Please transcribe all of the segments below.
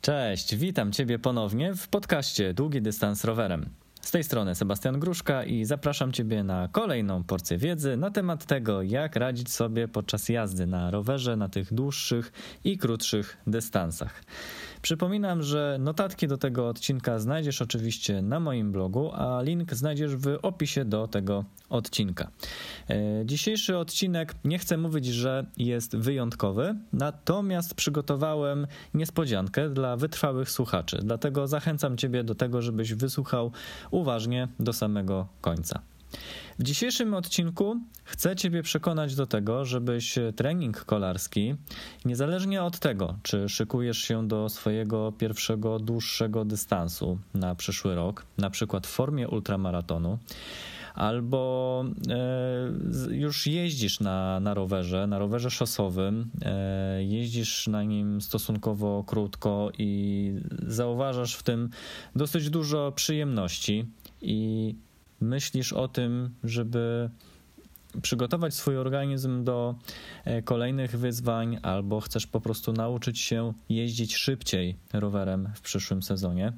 Cześć, witam Ciebie ponownie w podcaście Długi Dystans Rowerem. Z tej strony Sebastian Gruszka i zapraszam Ciebie na kolejną porcję wiedzy na temat tego, jak radzić sobie podczas jazdy na rowerze na tych dłuższych i krótszych dystansach. Przypominam, że notatki do tego odcinka znajdziesz oczywiście na moim blogu, a link znajdziesz w opisie do tego odcinka. Dzisiejszy odcinek, nie chcę mówić, że jest wyjątkowy, natomiast przygotowałem niespodziankę dla wytrwałych słuchaczy, dlatego zachęcam Ciebie do tego, żebyś wysłuchał uważnie do samego końca. W dzisiejszym odcinku chcę Ciebie przekonać do tego, żebyś trening kolarski, niezależnie od tego, czy szykujesz się do swojego pierwszego dłuższego dystansu na przyszły rok, na przykład w formie ultramaratonu, albo już jeździsz na rowerze szosowym, jeździsz na nim stosunkowo krótko i zauważasz w tym dosyć dużo przyjemności i myślisz o tym, żeby przygotować swój organizm do kolejnych wyzwań, albo chcesz po prostu nauczyć się jeździć szybciej rowerem w przyszłym sezonie.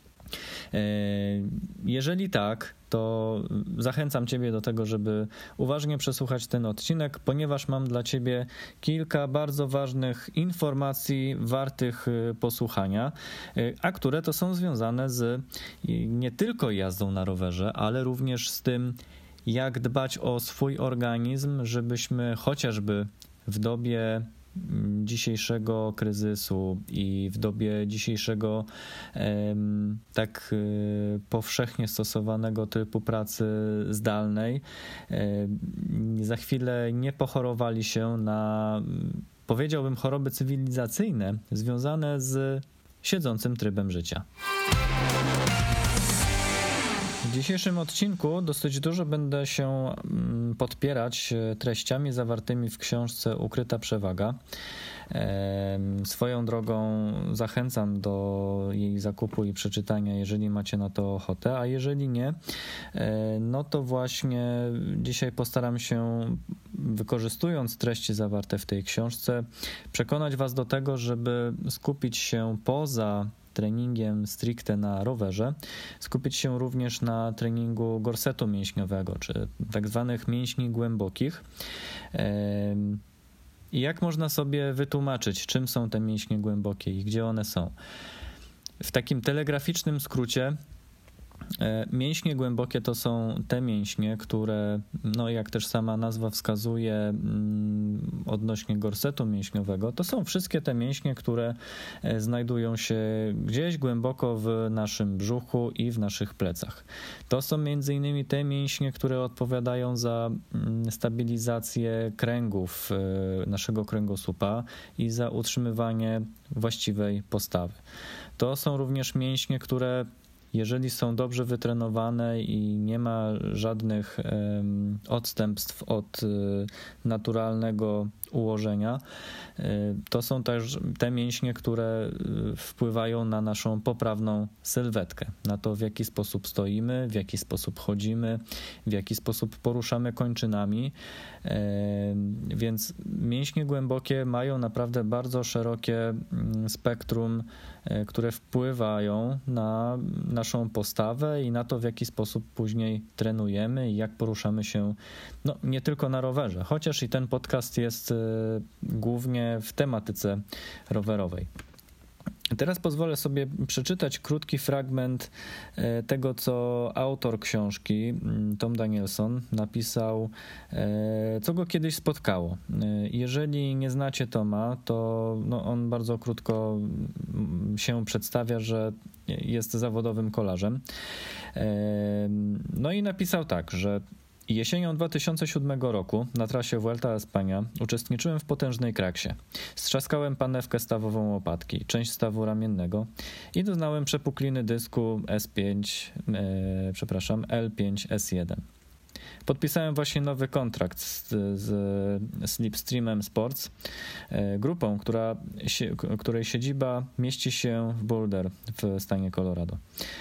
Jeżeli tak, to zachęcam Ciebie do tego, żeby uważnie przesłuchać ten odcinek, ponieważ mam dla Ciebie kilka bardzo ważnych informacji wartych posłuchania, a które to są związane z nie tylko jazdą na rowerze, ale również z tym, jak dbać o swój organizm, żebyśmy chociażby w dobie dzisiejszego kryzysu i w dobie dzisiejszego tak powszechnie stosowanego typu pracy zdalnej za chwilę nie pochorowali się na, powiedziałbym, choroby cywilizacyjne związane z siedzącym trybem życia. W dzisiejszym odcinku dosyć dużo będę się podpierać treściami zawartymi w książce Ukryta Przewaga. Swoją drogą zachęcam do jej zakupu i przeczytania, jeżeli macie na to ochotę, a jeżeli nie, no to właśnie dzisiaj postaram się, wykorzystując treści zawarte w tej książce, przekonać Was do tego, żeby skupić się poza treningiem stricte na rowerze, skupić się również na treningu gorsetu mięśniowego, czy tak zwanych mięśni głębokich. I jak można sobie wytłumaczyć, czym są te mięśnie głębokie i gdzie one są? W takim telegraficznym skrócie, mięśnie głębokie to są te mięśnie, które, no jak też sama nazwa wskazuje odnośnie gorsetu mięśniowego, to są wszystkie te mięśnie, które znajdują się gdzieś głęboko w naszym brzuchu i w naszych plecach. To są m.in. te mięśnie, które odpowiadają za stabilizację kręgów naszego kręgosłupa i za utrzymywanie właściwej postawy. To są również mięśnie, które jeżeli są dobrze wytrenowane i nie ma żadnych odstępstw od naturalnego ułożenia, to są też te mięśnie, które wpływają na naszą poprawną sylwetkę, na to, w jaki sposób stoimy, w jaki sposób chodzimy, w jaki sposób poruszamy kończynami. Więc mięśnie głębokie mają naprawdę bardzo szerokie spektrum, które wpływają na naszą postawę i na to, w jaki sposób później trenujemy i jak poruszamy się, no nie tylko na rowerze, chociaż i ten podcast jest głównie w tematyce rowerowej. Teraz pozwolę sobie przeczytać krótki fragment tego, co autor książki, Tom Danielson, napisał, co go kiedyś spotkało. Jeżeli nie znacie Toma, to on bardzo krótko się przedstawia, że jest zawodowym kolarzem. No i napisał tak, że jesienią 2007 roku na trasie Vuelta a España uczestniczyłem w potężnej kraksie. Strzaskałem panewkę stawową łopatki, część stawu ramiennego i doznałem przepukliny dysku L5S1. Podpisałem właśnie nowy kontrakt z Slipstreamem Sports, grupą, której siedziba mieści się w Boulder w stanie Colorado.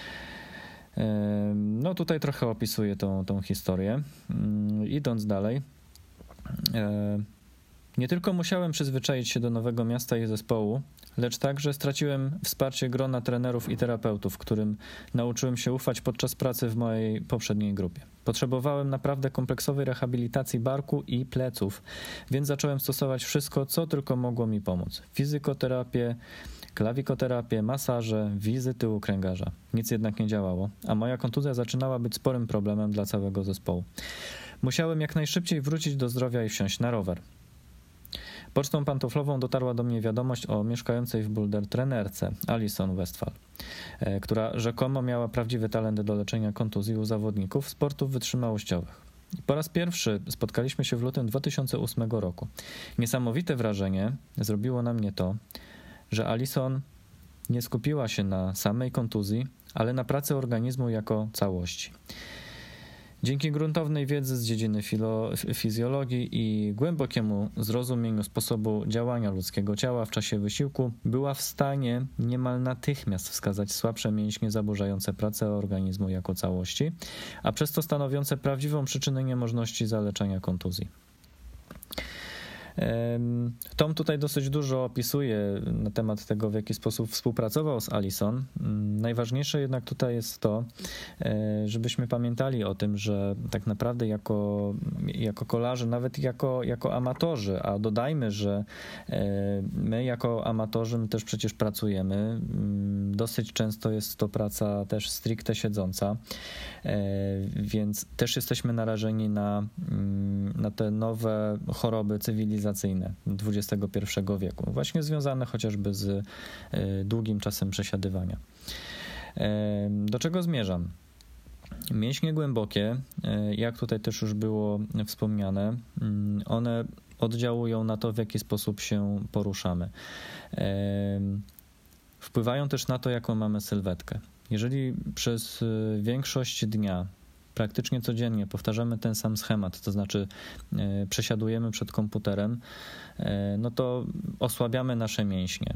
No tutaj trochę opisuję tą historię. Idąc dalej, nie tylko musiałem przyzwyczaić się do nowego miasta i zespołu, lecz także straciłem wsparcie grona trenerów i terapeutów, którym nauczyłem się ufać podczas pracy w mojej poprzedniej grupie. Potrzebowałem naprawdę kompleksowej rehabilitacji barku i pleców, więc zacząłem stosować wszystko, co tylko mogło mi pomóc. Fizykoterapię, klawikoterapię, masaże, wizyty u kręgarza. Nic jednak nie działało, a moja kontuzja zaczynała być sporym problemem dla całego zespołu. Musiałem jak najszybciej wrócić do zdrowia i wsiąść na rower. Pocztą pantoflową dotarła do mnie wiadomość o mieszkającej w Boulder trenerce Alison Westphal, która rzekomo miała prawdziwy talent do leczenia kontuzji u zawodników sportów wytrzymałościowych. Po raz pierwszy spotkaliśmy się w lutym 2008 roku. Niesamowite wrażenie zrobiło na mnie to, że Alison nie skupiła się na samej kontuzji, ale na pracy organizmu jako całości. Dzięki gruntownej wiedzy z dziedziny fizjologii i głębokiemu zrozumieniu sposobu działania ludzkiego ciała w czasie wysiłku była w stanie niemal natychmiast wskazać słabsze mięśnie zaburzające pracę organizmu jako całości, a przez to stanowiące prawdziwą przyczynę niemożności zaleczenia kontuzji. Tom tutaj dosyć dużo opisuje na temat tego, w jaki sposób współpracował z Alison. Najważniejsze jednak tutaj jest to, żebyśmy pamiętali o tym, że tak naprawdę jako kolarze, nawet jako amatorzy, a dodajmy, że my jako amatorzy my też przecież pracujemy. Dosyć często jest to praca też stricte siedząca, więc też jesteśmy narażeni na te nowe choroby cywilizacyjne XXI wieku, właśnie związane chociażby z długim czasem przesiadywania. Do czego zmierzam? Mięśnie głębokie, jak tutaj też już było wspomniane, one oddziałują na to, w jaki sposób się poruszamy. Wpływają też na to, jaką mamy sylwetkę. Jeżeli przez większość dnia praktycznie codziennie powtarzamy ten sam schemat, to znaczy przesiadujemy przed komputerem, no to osłabiamy nasze mięśnie.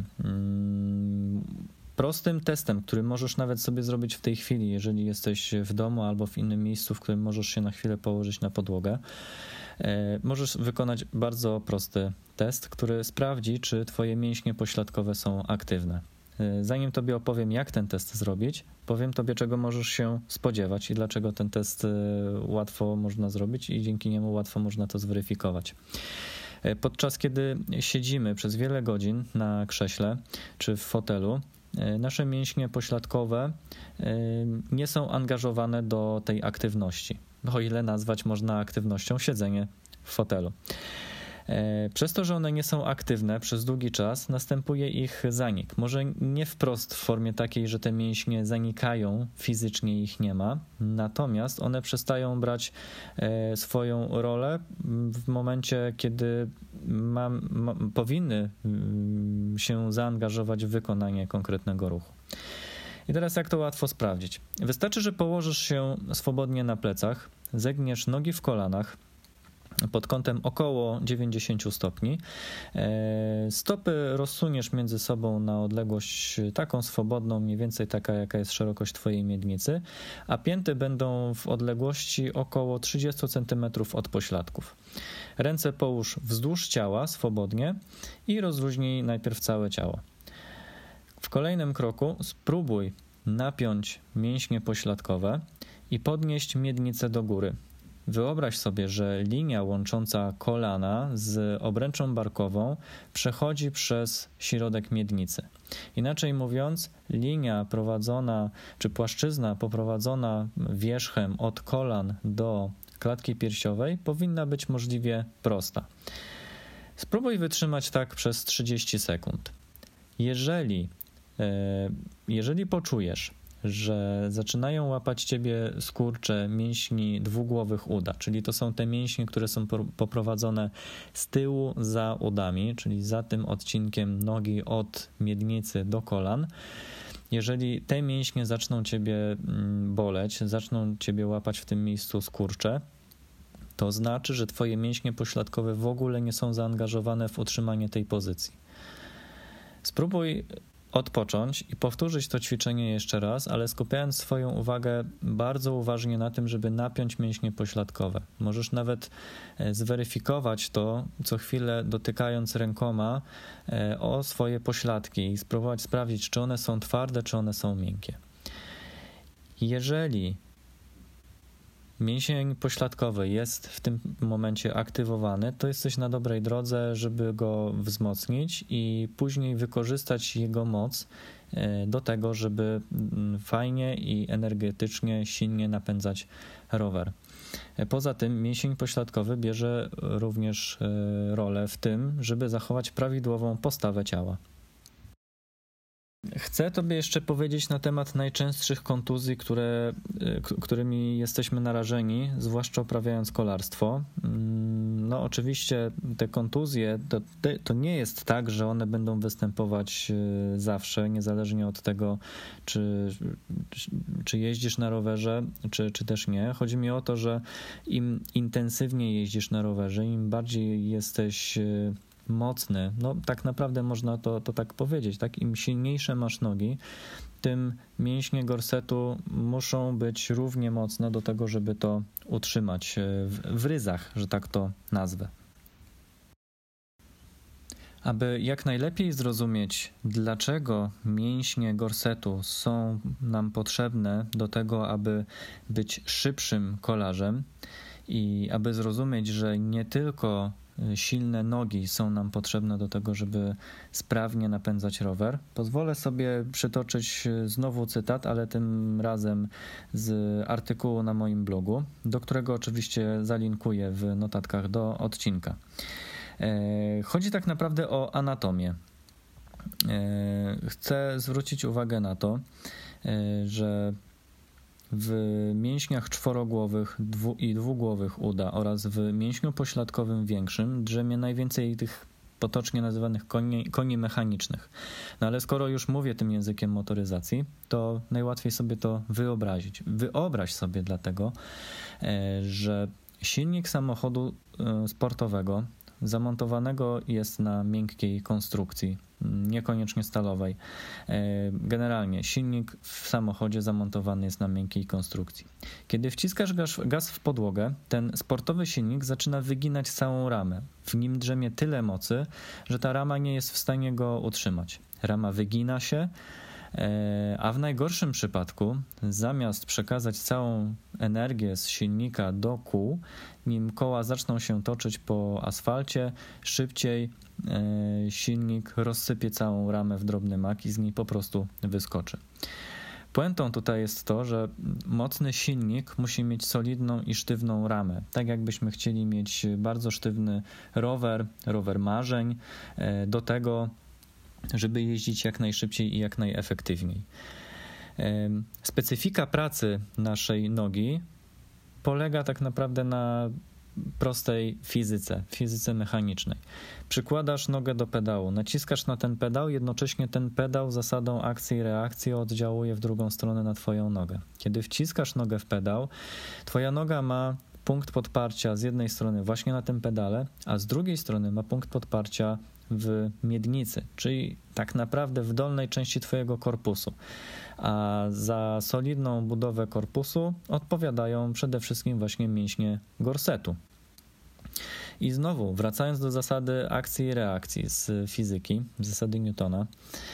Prostym testem, który możesz nawet sobie zrobić w tej chwili, jeżeli jesteś w domu albo w innym miejscu, w którym możesz się na chwilę położyć na podłogę, możesz wykonać bardzo prosty test, który sprawdzi, czy twoje mięśnie pośladkowe są aktywne. Zanim tobie opowiem, jak ten test zrobić, powiem tobie, czego możesz się spodziewać i dlaczego ten test łatwo można zrobić i dzięki niemu łatwo można to zweryfikować. Podczas kiedy siedzimy przez wiele godzin na krześle czy w fotelu, nasze mięśnie pośladkowe nie są angażowane do tej aktywności, o ile nazwać można aktywnością siedzenie w fotelu. Przez to, że one nie są aktywne przez długi czas, następuje ich zanik. Może nie wprost w formie takiej, że te mięśnie zanikają, fizycznie ich nie ma, natomiast one przestają brać swoją rolę w momencie, kiedy powinny się zaangażować w wykonanie konkretnego ruchu. I teraz jak to łatwo sprawdzić? Wystarczy, że położysz się swobodnie na plecach, zegniesz nogi w kolanach, pod kątem około 90 stopni. Stopy rozsuniesz między sobą na odległość taką swobodną, mniej więcej taka, jaka jest szerokość twojej miednicy, a pięty będą w odległości około 30 cm od pośladków. Ręce połóż wzdłuż ciała swobodnie i rozluźnij najpierw całe ciało. W kolejnym kroku spróbuj napiąć mięśnie pośladkowe i podnieść miednicę do góry. Wyobraź sobie, że linia łącząca kolana z obręczą barkową przechodzi przez środek miednicy. Inaczej mówiąc, linia prowadzona, czy płaszczyzna poprowadzona wierzchem od kolan do klatki piersiowej powinna być możliwie prosta. Spróbuj wytrzymać tak przez 30 sekund. Jeżeli poczujesz, że zaczynają łapać ciebie skurcze mięśni dwugłowych uda, czyli to są te mięśnie, które są poprowadzone z tyłu za udami, czyli za tym odcinkiem nogi od miednicy do kolan. Jeżeli te mięśnie zaczną ciebie boleć, zaczną ciebie łapać w tym miejscu skurcze, to znaczy, że twoje mięśnie pośladkowe w ogóle nie są zaangażowane w utrzymanie tej pozycji. Spróbuj odpocząć i powtórzyć to ćwiczenie jeszcze raz, ale skupiając swoją uwagę bardzo uważnie na tym, żeby napiąć mięśnie pośladkowe. Możesz nawet zweryfikować to co chwilę, dotykając rękoma o swoje pośladki i spróbować sprawdzić, czy one są twarde, czy one są miękkie. Jeżeli mięsień pośladkowy jest w tym momencie aktywowany, to jesteś na dobrej drodze, żeby go wzmocnić i później wykorzystać jego moc do tego, żeby fajnie i energetycznie, silnie napędzać rower. Poza tym mięsień pośladkowy bierze również rolę w tym, żeby zachować prawidłową postawę ciała. Chcę Tobie jeszcze powiedzieć na temat najczęstszych kontuzji, którymi jesteśmy narażeni, zwłaszcza uprawiając kolarstwo. No oczywiście te kontuzje to nie jest tak, że one będą występować zawsze, niezależnie od tego, czy jeździsz na rowerze, czy też nie. Chodzi mi o to, że im intensywniej jeździsz na rowerze, im bardziej jesteś mocny, no tak naprawdę można to tak powiedzieć, tak? Im silniejsze masz nogi, tym mięśnie gorsetu muszą być równie mocne do tego, żeby to utrzymać w ryzach, że tak to nazwę. Aby jak najlepiej zrozumieć, dlaczego mięśnie gorsetu są nam potrzebne do tego, aby być szybszym kolarzem i aby zrozumieć, że nie tylko silne nogi są nam potrzebne do tego, żeby sprawnie napędzać rower. Pozwolę sobie przytoczyć znowu cytat, ale tym razem z artykułu na moim blogu, do którego oczywiście zalinkuję w notatkach do odcinka. Chodzi tak naprawdę o anatomię. Chcę zwrócić uwagę na to, że w mięśniach czworogłowych i dwugłowych uda oraz w mięśniu pośladkowym większym drzemie najwięcej tych potocznie nazywanych koni mechanicznych. No ale skoro już mówię tym językiem motoryzacji, to najłatwiej sobie to wyobrazić. Wyobraź sobie dlatego, że silnik samochodu sportowego zamontowanego jest na miękkiej konstrukcji, niekoniecznie stalowej. Generalnie silnik w samochodzie zamontowany jest na miękkiej konstrukcji. Kiedy wciskasz gaz w podłogę, ten sportowy silnik zaczyna wyginać całą ramę. W nim drzemie tyle mocy, że ta rama nie jest w stanie go utrzymać. Rama wygina się, a w najgorszym przypadku zamiast przekazać całą energię z silnika do kół, nim koła zaczną się toczyć po asfalcie, szybciej silnik rozsypie całą ramę w drobny mak i z niej po prostu wyskoczy. Puentą tutaj jest to, że mocny silnik musi mieć solidną i sztywną ramę. Tak jakbyśmy chcieli mieć bardzo sztywny rower marzeń do tego, żeby jeździć jak najszybciej i jak najefektywniej. Specyfika pracy naszej nogi polega tak naprawdę na prostej fizyce mechanicznej. Przykładasz nogę do pedału, naciskasz na ten pedał, jednocześnie ten pedał zasadą akcji i reakcji oddziałuje w drugą stronę na twoją nogę. Kiedy wciskasz nogę w pedał, twoja noga ma punkt podparcia z jednej strony właśnie na tym pedale, a z drugiej strony ma punkt podparcia w miednicy, czyli tak naprawdę w dolnej części twojego korpusu. A za solidną budowę korpusu odpowiadają przede wszystkim właśnie mięśnie gorsetu. I znowu, wracając do zasady akcji i reakcji z fizyki, zasady Newtona,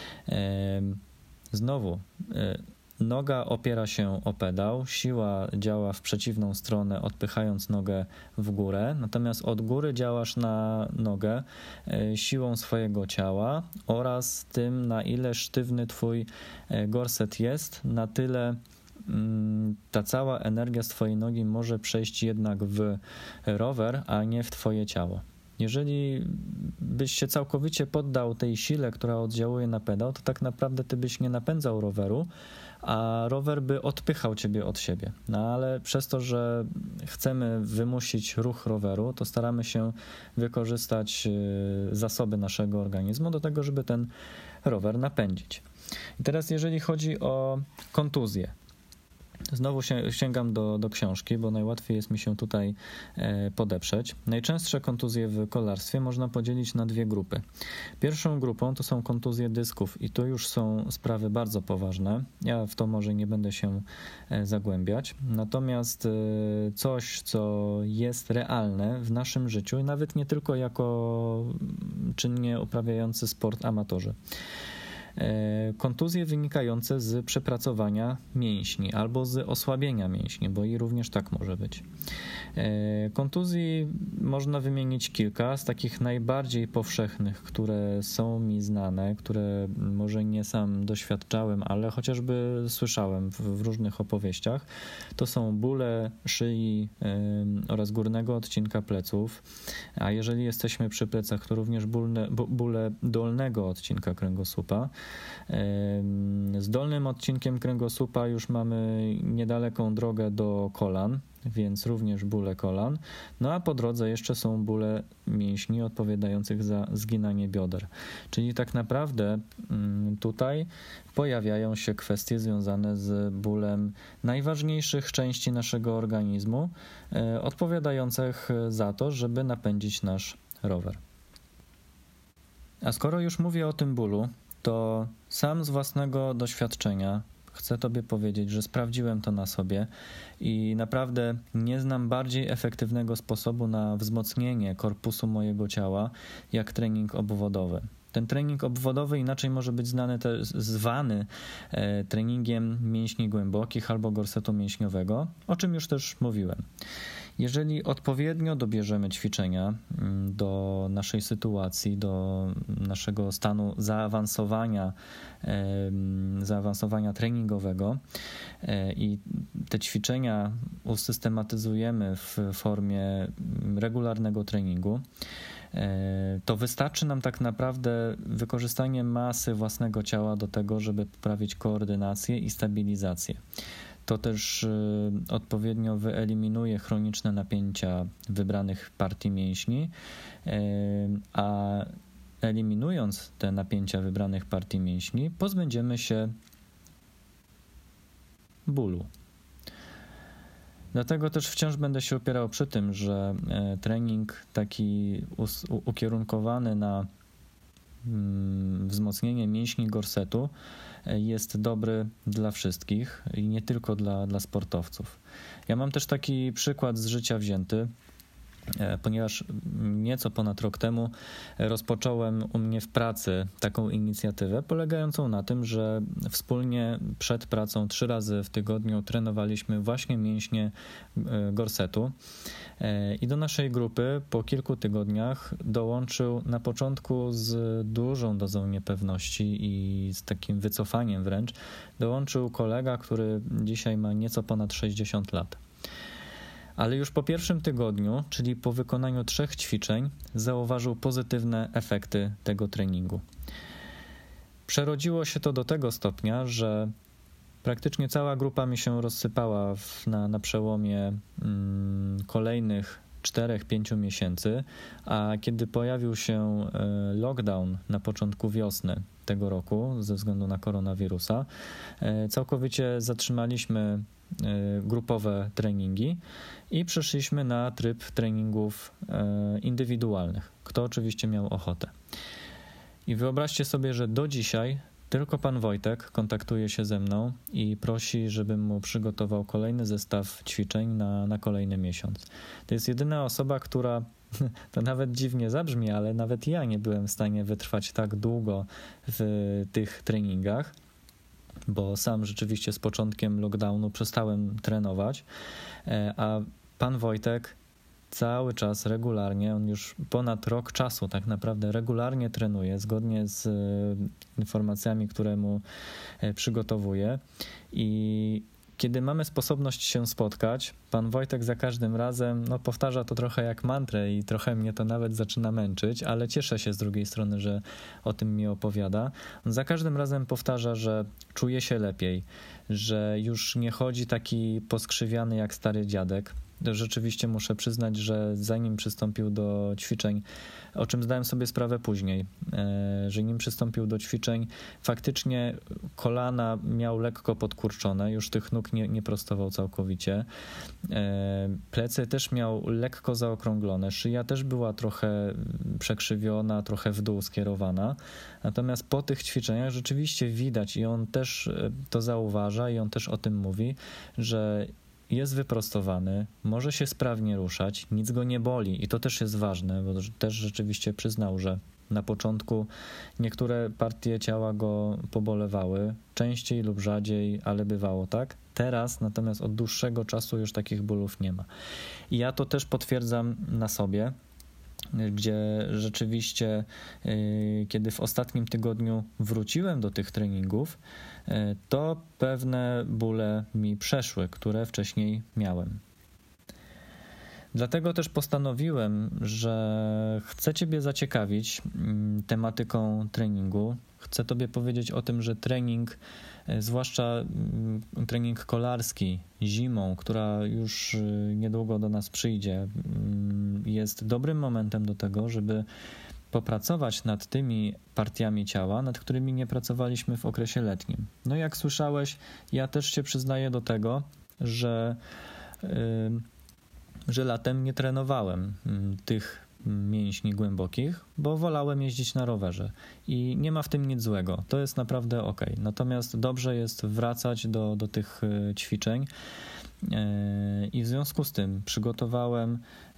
noga opiera się o pedał, siła działa w przeciwną stronę, odpychając nogę w górę, natomiast od góry działasz na nogę siłą swojego ciała oraz tym, na ile sztywny twój gorset jest, na tyle ta cała energia z twojej nogi może przejść jednak w rower, a nie w twoje ciało. Jeżeli byś się całkowicie poddał tej sile, która oddziałuje na pedał, to tak naprawdę ty byś nie napędzał roweru, a rower by odpychał ciebie od siebie. No ale przez to, że chcemy wymusić ruch roweru, to staramy się wykorzystać zasoby naszego organizmu do tego, żeby ten rower napędzić. I teraz jeżeli chodzi o kontuzję, Znowu sięgam do książki, bo najłatwiej jest mi się tutaj podeprzeć. Najczęstsze kontuzje w kolarstwie można podzielić na dwie grupy. Pierwszą grupą to są kontuzje dysków i to już są sprawy bardzo poważne. Ja w to może nie będę się zagłębiać. Natomiast coś, co jest realne w naszym życiu, nawet nie tylko jako czynnie uprawiający sport amatorzy. Kontuzje wynikające z przepracowania mięśni albo z osłabienia mięśni, bo i również tak może być. Kontuzji można wymienić kilka z takich najbardziej powszechnych, które są mi znane, które może nie sam doświadczałem, ale chociażby słyszałem w różnych opowieściach. To są bóle szyi oraz górnego odcinka pleców, a jeżeli jesteśmy przy plecach, to również bóle dolnego odcinka kręgosłupa. Z dolnym odcinkiem kręgosłupa już mamy niedaleką drogę do kolan, więc również bóle kolan. No a po drodze jeszcze są bóle mięśni odpowiadających za zginanie bioder. Czyli tak naprawdę tutaj pojawiają się kwestie związane z bólem najważniejszych części naszego organizmu, odpowiadających za to, żeby napędzić nasz rower. A skoro już mówię o tym bólu, to sam z własnego doświadczenia chcę Tobie powiedzieć, że sprawdziłem to na sobie i naprawdę nie znam bardziej efektywnego sposobu na wzmocnienie korpusu mojego ciała jak trening obwodowy. Ten trening obwodowy inaczej może być zwany treningiem mięśni głębokich albo gorsetu mięśniowego, o czym już też mówiłem. Jeżeli odpowiednio dobierzemy ćwiczenia do naszej sytuacji, do naszego stanu zaawansowania treningowego i te ćwiczenia usystematyzujemy w formie regularnego treningu, to wystarczy nam tak naprawdę wykorzystanie masy własnego ciała do tego, żeby poprawić koordynację i stabilizację. To też odpowiednio wyeliminuje chroniczne napięcia wybranych partii mięśni, a eliminując te napięcia wybranych partii mięśni, pozbędziemy się bólu. Dlatego też wciąż będę się opierał przy tym, że trening taki ukierunkowany na wzmocnienie mięśni gorsetu jest dobry dla wszystkich i nie tylko dla sportowców. Ja mam też taki przykład z życia wzięty, ponieważ nieco ponad rok temu rozpocząłem u mnie w pracy taką inicjatywę polegającą na tym, że wspólnie przed pracą 3 razy w tygodniu trenowaliśmy właśnie mięśnie gorsetu i do naszej grupy po kilku tygodniach dołączył na początku z dużą dozą niepewności i z takim wycofaniem wręcz, dołączył kolega, który dzisiaj ma nieco ponad 60 lat. Ale już po pierwszym tygodniu, czyli po wykonaniu 3 ćwiczeń, zauważył pozytywne efekty tego treningu. Przerodziło się to do tego stopnia, że praktycznie cała grupa mi się rozsypała na przełomie kolejnych 4-5 miesięcy, a kiedy pojawił się lockdown na początku wiosny tego roku ze względu na koronawirusa, całkowicie zatrzymaliśmy grupowe treningi i przeszliśmy na tryb treningów indywidualnych, kto oczywiście miał ochotę. I wyobraźcie sobie, że do dzisiaj tylko pan Wojtek kontaktuje się ze mną i prosi, żebym mu przygotował kolejny zestaw ćwiczeń na kolejny miesiąc. To jest jedyna osoba, która, to nawet dziwnie zabrzmi, ale nawet ja nie byłem w stanie wytrwać tak długo w tych treningach, bo sam rzeczywiście z początkiem lockdownu przestałem trenować, a pan Wojtek cały czas regularnie, on już ponad rok czasu tak naprawdę regularnie trenuje, zgodnie z informacjami, które mu przygotowuje i kiedy mamy sposobność się spotkać, pan Wojtek za każdym razem powtarza to trochę jak mantrę i trochę mnie to nawet zaczyna męczyć, ale cieszę się z drugiej strony, że o tym mi opowiada. On za każdym razem powtarza, że czuje się lepiej, że już nie chodzi taki poskrzywiany jak stary dziadek, rzeczywiście muszę przyznać, że zanim przystąpił do ćwiczeń, o czym zdałem sobie sprawę później, że nim przystąpił do ćwiczeń, faktycznie kolana miał lekko podkurczone, już tych nóg nie prostował całkowicie. Plecy też miał lekko zaokrąglone, szyja też była trochę przekrzywiona, trochę w dół skierowana. Natomiast po tych ćwiczeniach rzeczywiście widać i on też to zauważa i on też o tym mówi, że jest wyprostowany, może się sprawnie ruszać, nic go nie boli i to też jest ważne, bo też rzeczywiście przyznał, że na początku niektóre partie ciała go pobolewały, częściej lub rzadziej, ale bywało tak. Teraz natomiast od dłuższego czasu już takich bólów nie ma. I ja to też potwierdzam na sobie, gdzie rzeczywiście, kiedy w ostatnim tygodniu wróciłem do tych treningów, to pewne bóle mi przeszły, które wcześniej miałem. Dlatego też postanowiłem, że chcę Ciebie zaciekawić tematyką treningu. Chcę Tobie powiedzieć o tym, że trening, zwłaszcza trening kolarski zimą, która już niedługo do nas przyjdzie, jest dobrym momentem do tego, żeby popracować nad tymi partiami ciała, nad którymi nie pracowaliśmy w okresie letnim. No jak słyszałeś, ja też się przyznaję do tego, że latem nie trenowałem tych mięśni głębokich, bo wolałem jeździć na rowerze i nie ma w tym nic złego, to jest naprawdę okej. Natomiast dobrze jest wracać do tych ćwiczeń i w związku z tym przygotowałem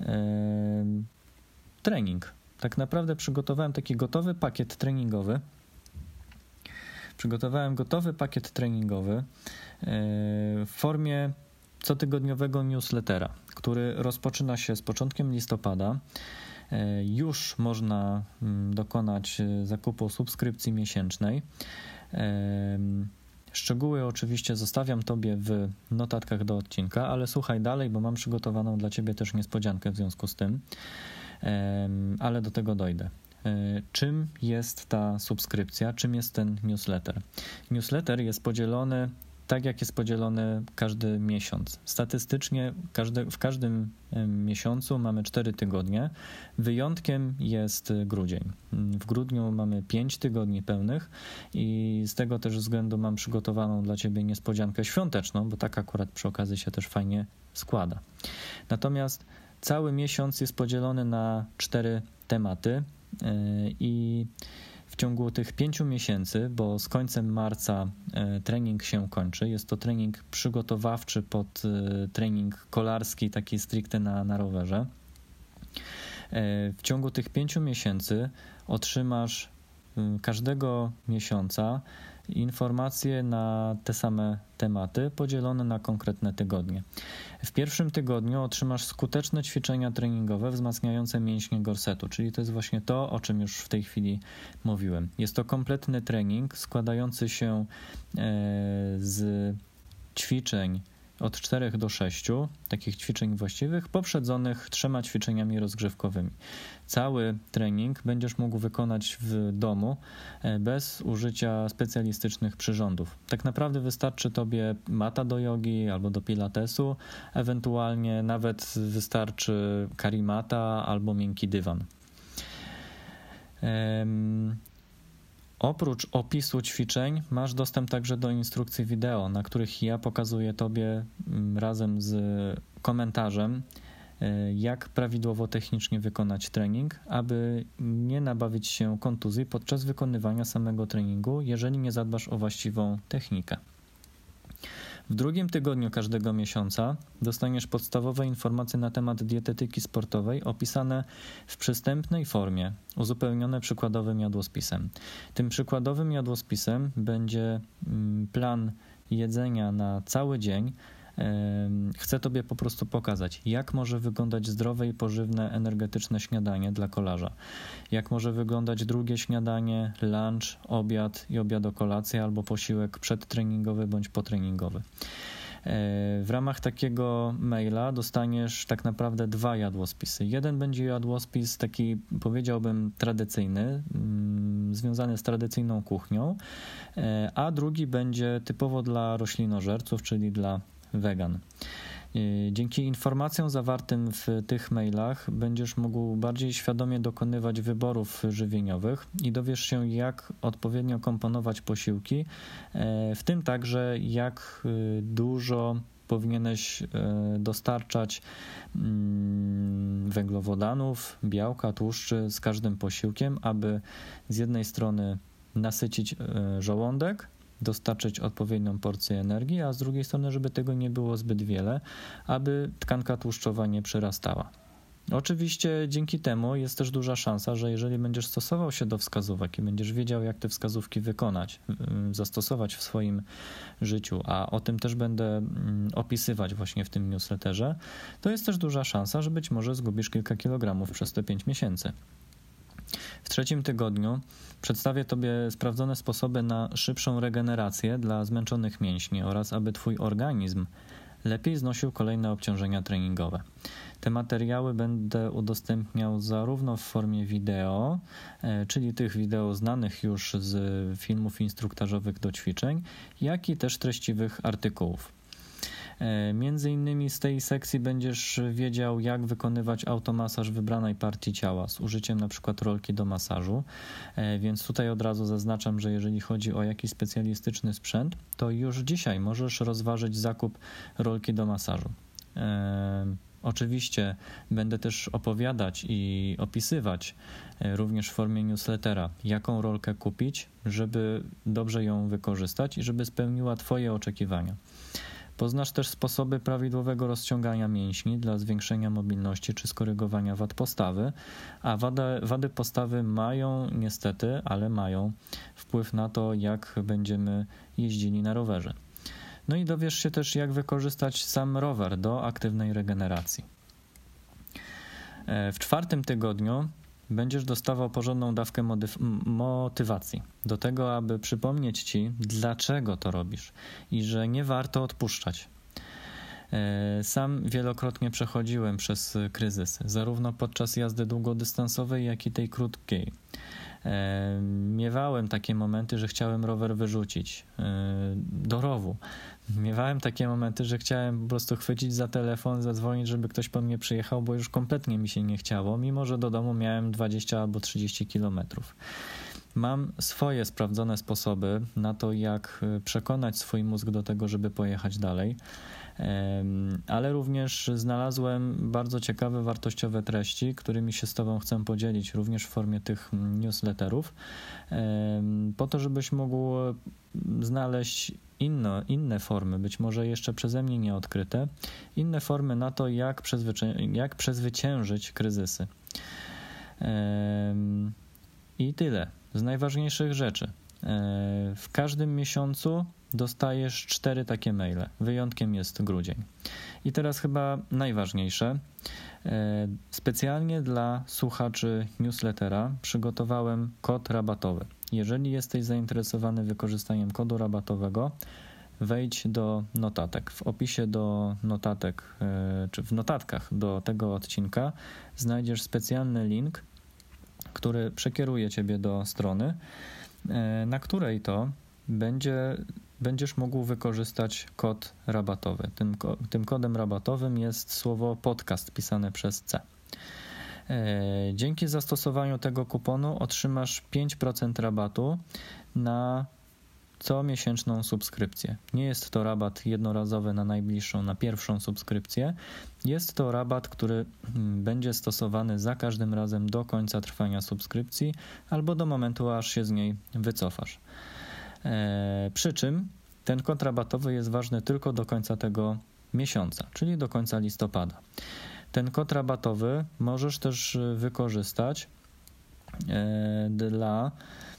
trening. Tak naprawdę przygotowałem taki gotowy pakiet treningowy. Przygotowałem gotowy pakiet treningowy w formie cotygodniowego newslettera, który rozpoczyna się z początkiem listopada. Już można dokonać zakupu subskrypcji miesięcznej. Szczegóły oczywiście zostawiam Tobie w notatkach do odcinka, ale słuchaj dalej, bo mam przygotowaną dla Ciebie też niespodziankę w związku z tym, ale do tego dojdę. Czym jest ta subskrypcja? Czym jest ten newsletter? Newsletter jest podzielony tak, jak jest podzielony każdy miesiąc. Statystycznie w każdym miesiącu mamy 4 tygodnie. Wyjątkiem jest grudzień. W grudniu mamy 5 tygodni pełnych i z tego też względu mam przygotowaną dla Ciebie niespodziankę świąteczną, bo tak akurat przy okazji się też fajnie składa. Natomiast cały miesiąc jest podzielony na 4 tematy i w ciągu tych 5 miesięcy, bo z końcem marca trening się kończy, jest to trening przygotowawczy pod trening kolarski, taki stricte na rowerze. W ciągu tych 5 miesięcy otrzymasz każdego miesiąca informacje na te same tematy podzielone na konkretne tygodnie. W pierwszym tygodniu otrzymasz skuteczne ćwiczenia treningowe wzmacniające mięśnie gorsetu, czyli to jest właśnie to, o czym już w tej chwili mówiłem. Jest to kompletny trening składający się z ćwiczeń od 4 do 6, takich ćwiczeń właściwych, poprzedzonych 3 ćwiczeniami rozgrzewkowymi. Cały trening będziesz mógł wykonać w domu bez użycia specjalistycznych przyrządów. Tak naprawdę wystarczy Tobie mata do jogi albo do pilatesu, ewentualnie nawet wystarczy karimata albo miękki dywan. Oprócz opisu ćwiczeń masz dostęp także do instrukcji wideo, na których ja pokazuję Tobie razem z komentarzem, jak prawidłowo technicznie wykonać trening, aby nie nabawić się kontuzji podczas wykonywania samego treningu, jeżeli nie zadbasz o właściwą technikę. W drugim tygodniu każdego miesiąca dostaniesz podstawowe informacje na temat dietetyki sportowej opisane w przystępnej formie, uzupełnione przykładowym jadłospisem. Tym przykładowym jadłospisem będzie plan jedzenia na cały dzień. Chcę Tobie po prostu pokazać, jak może wyglądać zdrowe i pożywne, energetyczne śniadanie dla kolarza. Jak może wyglądać drugie śniadanie, lunch, obiad i obiad-kolacja albo posiłek przedtreningowy bądź potreningowy. W ramach takiego maila dostaniesz tak naprawdę 2 jadłospisy. Jeden będzie jadłospis taki, powiedziałbym, tradycyjny, związany z tradycyjną kuchnią, a drugi będzie typowo dla roślinożerców, czyli dla wegan. Dzięki informacjom zawartym w tych mailach będziesz mógł bardziej świadomie dokonywać wyborów żywieniowych i dowiesz się, jak odpowiednio komponować posiłki, w tym także jak dużo powinieneś dostarczać węglowodanów, białka, tłuszczy z każdym posiłkiem, aby z jednej strony nasycić żołądek, dostarczyć odpowiednią porcję energii, a z drugiej strony, żeby tego nie było zbyt wiele, aby tkanka tłuszczowa nie przyrastała. Oczywiście dzięki temu jest też duża szansa, że jeżeli będziesz stosował się do wskazówek i będziesz wiedział, jak te wskazówki wykonać, zastosować w swoim życiu, a o tym też będę opisywać właśnie w tym newsletterze, to jest też duża szansa, że być może zgubisz kilka kilogramów przez te 5 miesięcy. W 3. tygodniu przedstawię Tobie sprawdzone sposoby na szybszą regenerację dla zmęczonych mięśni oraz aby Twój organizm lepiej znosił kolejne obciążenia treningowe. Te materiały będę udostępniał zarówno w formie wideo, czyli tych wideo znanych już z filmów instruktażowych do ćwiczeń, jak i też treściwych artykułów. Między innymi z tej sekcji będziesz wiedział, jak wykonywać automasaż wybranej partii ciała z użyciem na przykład rolki do masażu, więc tutaj od razu zaznaczam, że jeżeli chodzi o jakiś specjalistyczny sprzęt, to już dzisiaj możesz rozważyć zakup rolki do masażu. Oczywiście będę też opowiadać i opisywać również w formie newslettera, jaką rolkę kupić, żeby dobrze ją wykorzystać i żeby spełniła Twoje oczekiwania. Poznasz też sposoby prawidłowego rozciągania mięśni dla zwiększenia mobilności czy skorygowania wad postawy, a wady postawy mają niestety, ale mają wpływ na to, jak będziemy jeździli na rowerze. No i dowiesz się też, jak wykorzystać sam rower do aktywnej regeneracji. W 4. tygodniu będziesz dostawał porządną dawkę motywacji do tego, aby przypomnieć Ci, dlaczego to robisz i że nie warto odpuszczać. Sam wielokrotnie przechodziłem przez kryzysy, zarówno podczas jazdy długodystansowej, jak i tej krótkiej. Miewałem takie momenty, że chciałem rower wyrzucić do rowu. Miewałem takie momenty, że chciałem po prostu chwycić za telefon, zadzwonić, żeby ktoś po mnie przyjechał, bo już kompletnie mi się nie chciało, mimo że do domu miałem 20 albo 30 kilometrów. Mam swoje sprawdzone sposoby na to, jak przekonać swój mózg do tego, żeby pojechać dalej, ale również znalazłem bardzo ciekawe, wartościowe treści, którymi się z Tobą chcę podzielić, również w formie tych newsletterów, po to, żebyś mógł znaleźć inne formy, być może jeszcze przeze mnie nieodkryte, inne formy na to, jak przezwyciężyć kryzysy. I tyle z najważniejszych rzeczy. W każdym miesiącu dostajesz 4 takie maile. Wyjątkiem jest grudzień. I teraz chyba najważniejsze. Specjalnie dla słuchaczy newslettera przygotowałem kod rabatowy. Jeżeli jesteś zainteresowany wykorzystaniem kodu rabatowego, wejdź do notatek. W opisie do notatek, czy w notatkach do tego odcinka znajdziesz specjalny link, który przekieruje Ciebie do strony, na której to będziesz mógł wykorzystać kod rabatowy. Tym kodem rabatowym jest słowo podcast pisane przez C. Dzięki zastosowaniu tego kuponu otrzymasz 5% rabatu na comiesięczną subskrypcję. Nie jest to rabat jednorazowy na najbliższą, na pierwszą subskrypcję. Jest to rabat, który będzie stosowany za każdym razem do końca trwania subskrypcji albo do momentu, aż się z niej wycofasz. Przy czym ten kod rabatowy jest ważny tylko do końca tego miesiąca, czyli do końca listopada. Ten kod rabatowy możesz też wykorzystać dla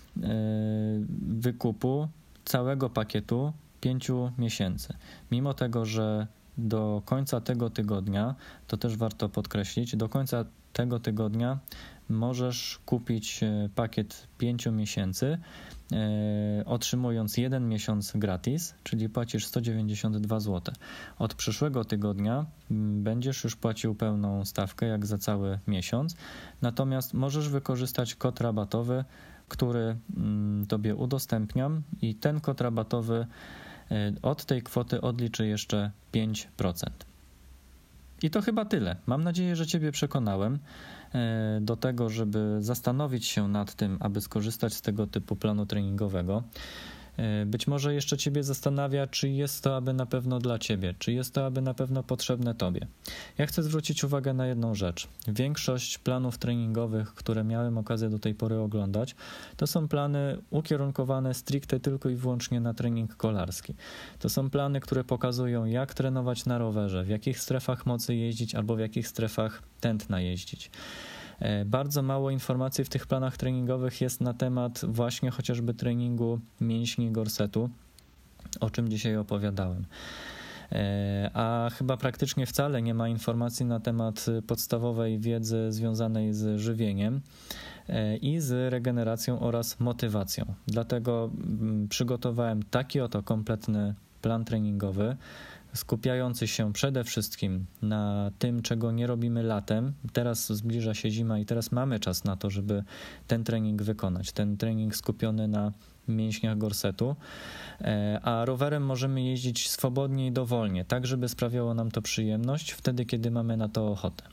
wykupu całego pakietu 5 miesięcy. Mimo tego, że do końca tego tygodnia, to też warto podkreślić, do końca tego tygodnia możesz kupić pakiet 5 miesięcy, otrzymując 1 miesiąc gratis, czyli płacisz 192 zł. Od przyszłego tygodnia będziesz już płacił pełną stawkę, jak za cały miesiąc, natomiast możesz wykorzystać kod rabatowy, który Tobie udostępniam i ten kod rabatowy od tej kwoty odliczy jeszcze 5%. I to chyba tyle. Mam nadzieję, że Ciebie przekonałem do tego, żeby zastanowić się nad tym, aby skorzystać z tego typu planu treningowego. Być może jeszcze Ciebie zastanawia, czy jest to aby na pewno dla Ciebie, czy jest to aby na pewno potrzebne Tobie. Ja chcę zwrócić uwagę na jedną rzecz. Większość planów treningowych, które miałem okazję do tej pory oglądać, to są plany ukierunkowane stricte tylko i wyłącznie na trening kolarski. To są plany, które pokazują, jak trenować na rowerze, w jakich strefach mocy jeździć albo w jakich strefach tętna jeździć. Bardzo mało informacji w tych planach treningowych jest na temat właśnie chociażby treningu mięśni gorsetu, o czym dzisiaj opowiadałem. A chyba praktycznie wcale nie ma informacji na temat podstawowej wiedzy związanej z żywieniem i z regeneracją oraz motywacją. Dlatego przygotowałem taki oto kompletny plan treningowy, skupiający się przede wszystkim na tym, czego nie robimy latem. Teraz zbliża się zima i teraz mamy czas na to, żeby ten trening wykonać. Ten trening skupiony na mięśniach gorsetu, a rowerem możemy jeździć swobodnie i dowolnie, tak żeby sprawiało nam to przyjemność wtedy, kiedy mamy na to ochotę.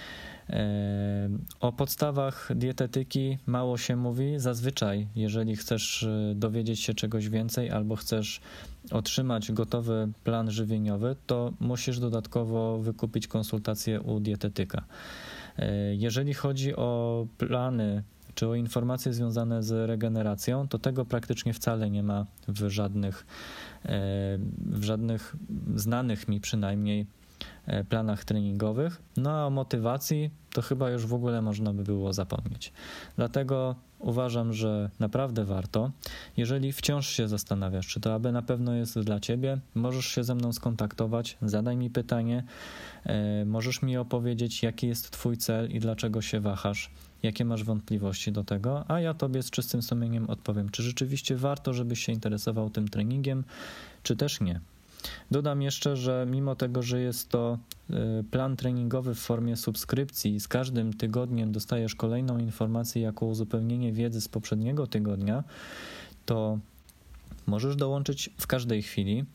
O podstawach dietetyki mało się mówi. Zazwyczaj, jeżeli chcesz dowiedzieć się czegoś więcej albo chcesz otrzymać gotowy plan żywieniowy, to musisz dodatkowo wykupić konsultację u dietetyka. Jeżeli chodzi o plany czy o informacje związane z regeneracją, to tego praktycznie wcale nie ma w żadnych znanych mi przynajmniej planach treningowych. No a o motywacji to chyba już w ogóle można by było zapomnieć. Dlatego uważam, że naprawdę warto. Jeżeli wciąż się zastanawiasz, czy to aby na pewno jest dla Ciebie, możesz się ze mną skontaktować, zadaj mi pytanie, możesz mi opowiedzieć, jaki jest Twój cel i dlaczego się wahasz, jakie masz wątpliwości do tego, a ja Tobie z czystym sumieniem odpowiem, czy rzeczywiście warto, żebyś się interesował tym treningiem, czy też nie. Dodam jeszcze, że mimo tego, że jest to plan treningowy w formie subskrypcji, z każdym tygodniem dostajesz kolejną informację jako uzupełnienie wiedzy z poprzedniego tygodnia, to możesz dołączyć w każdej chwili.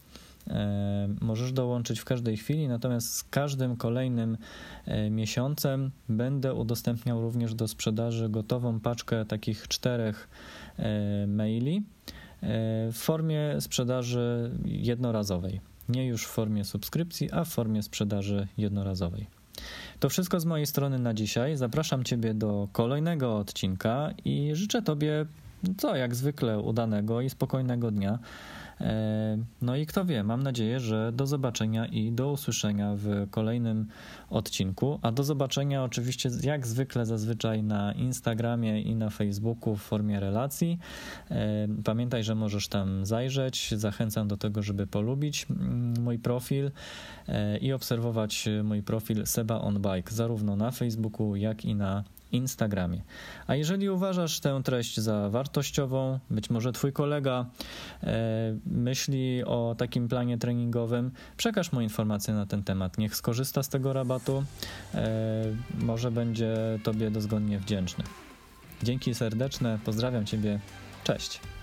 Natomiast z każdym kolejnym miesiącem będę udostępniał również do sprzedaży gotową paczkę takich 4 maili w formie sprzedaży jednorazowej. Nie już w formie subskrypcji, a w formie sprzedaży jednorazowej. To wszystko z mojej strony na dzisiaj. Zapraszam Ciebie do kolejnego odcinka i życzę Tobie, jak zwykle, udanego i spokojnego dnia. No i kto wie, mam nadzieję, że do zobaczenia i do usłyszenia w kolejnym odcinku, a do zobaczenia oczywiście jak zwykle zazwyczaj na Instagramie i na Facebooku w formie relacji. Pamiętaj, że możesz tam zajrzeć, zachęcam do tego, żeby polubić mój profil i obserwować mój profil Seba on Bike zarówno na Facebooku, jak i na Instagramie. A jeżeli uważasz tę treść za wartościową, być może Twój kolega myśli o takim planie treningowym, przekaż mu informację na ten temat. Niech skorzysta z tego rabatu, może będzie Tobie dozgonnie wdzięczny. Dzięki serdeczne, pozdrawiam Ciebie, cześć.